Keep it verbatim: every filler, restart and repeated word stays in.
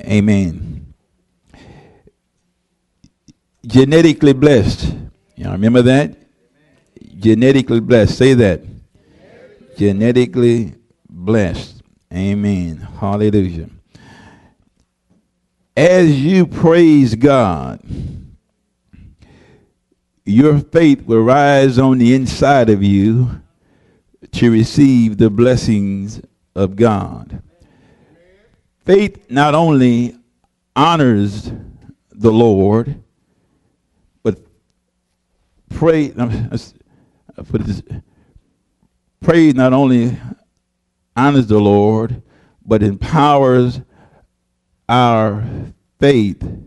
Amen. Genetically blessed. Y'all remember that? Genetically blessed. Say that. Genetically blessed. Amen. Hallelujah. As you praise God, your faith will rise on the inside of you to receive the blessings of God. Faith not only honors the Lord, but pray. Put this, praise not only honors the Lord, but empowers our faith